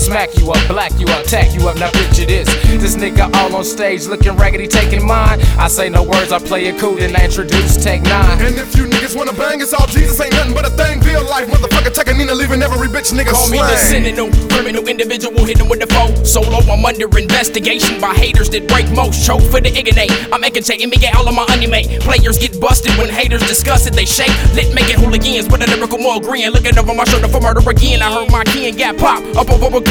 Smack you up, black you up, tack you up, now picture this. This nigga all on stage looking raggedy, taking mine. I say no words, I play it cool, then I introduce Tech 9. And if you niggas wanna bang, it's all Jesus, ain't nothing but a thing. Real life, motherfucker, taking Nina, leaving every bitch nigga Call slang. me the synonym, criminal individual, hitting with the foe. Solo, I'm under investigation by haters that break most. Choke for the ignite, I'm educating me, get all of my anime. Players get busted when haters discuss it, they shake. Lit making hooligans with a lyrical more green. Looking over my shoulder for murder again. I heard my king got popped up over